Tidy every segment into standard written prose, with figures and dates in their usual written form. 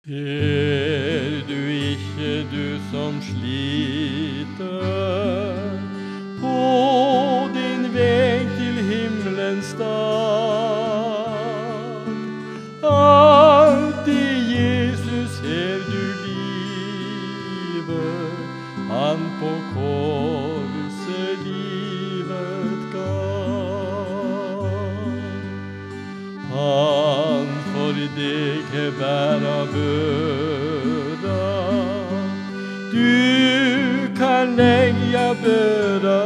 Ser du ikke, du som sliter på din vei til himmelens stad? Alt i Jesus ser du livet, han på korset livet gav. Han for deg bæra børa, du kan legge børa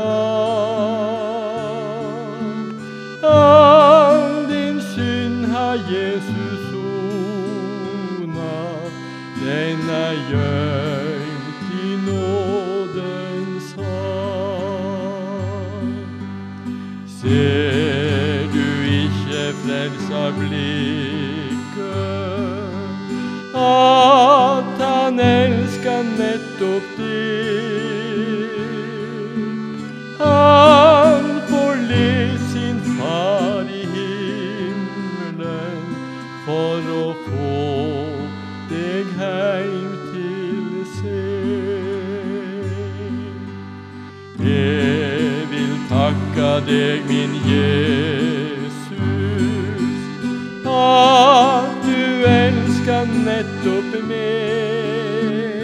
av. All din synd har Jesus sona, den gjemt i nådens hav. Ser du ikke frelsa blikket, at han elsker nettopp deg? Han forlot sin far i himmelen for å få deg heim til seg. Jeg vil takke deg, min Jesus, at du elsker nettopp meg.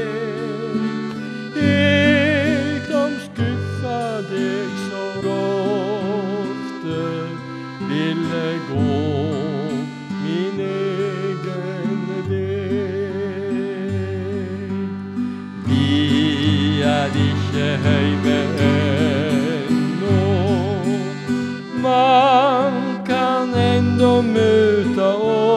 Jeg som skuffa deg så ofte, ville gå min egen vei. Vi er ikke hjemme ennå, man kan enda møte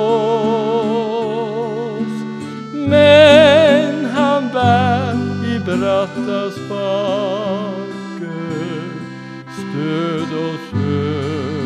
oss, men han bær i bratta spaker, stød og søl.